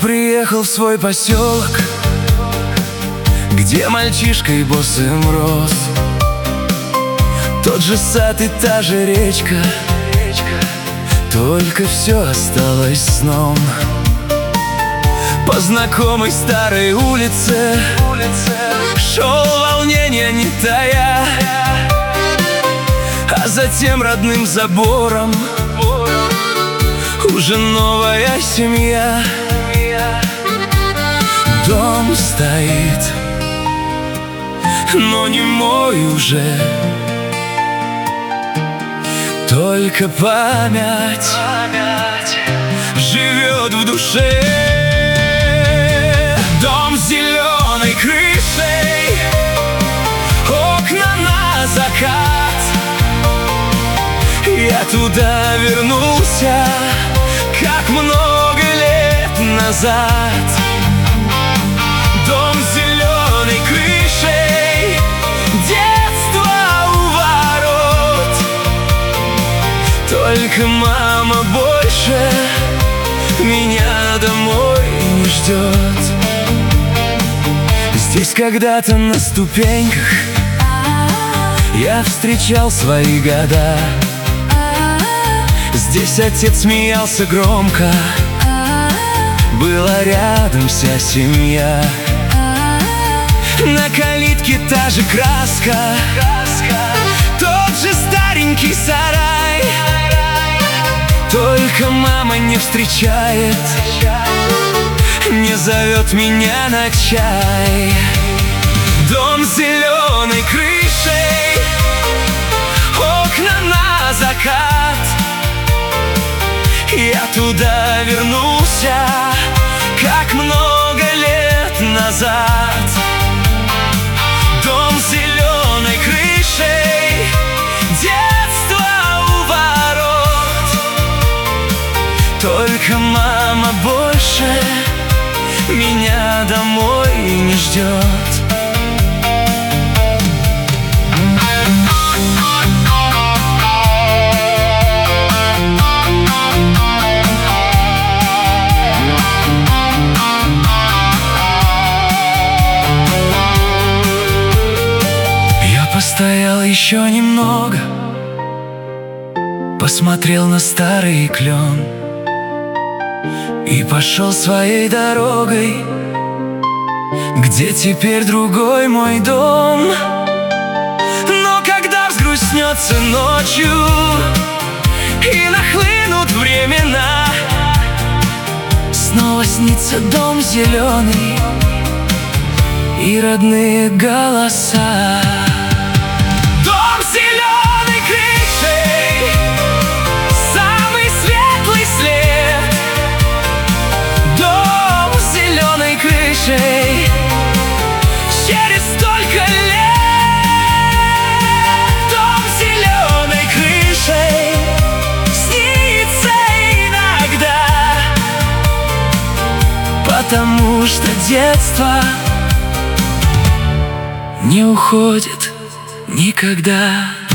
приехал в свой поселок, где мальчишкой босым рос. Тот же сад и та же речка, только все осталось сном. По знакомой старой улице шел волнение не тая, а затем родным забором уже новая семья. Дом стоит, но не мой уже, только память живет в душе. Дом с зеленой крышей, окна на закат. Я туда вернулся, как много лет назад. Дом с зеленой крышей, детство у ворот. Только мама больше меня домой не ждет. Здесь когда-то на ступеньках я встречал свои года. Здесь отец смеялся громко, была рядом вся семья. На калитке та же краска, тот же старенький сарай. Только мама не встречает, не зовет меня на чай. Дом с зеленой крышей, окна на закат. Я туда вернулся, как много лет назад. Дом с зеленой крышей, детство у ворот. Только мама больше меня домой не ждет. Постоял еще немного, посмотрел на старый клен и пошел своей дорогой, где теперь другой мой дом. Но когда взгрустнется ночью и нахлынут времена, снова снится дом зеленый и родные голоса. Через столько лет дом с зеленой крышей снится иногда, потому что детство не уходит никогда.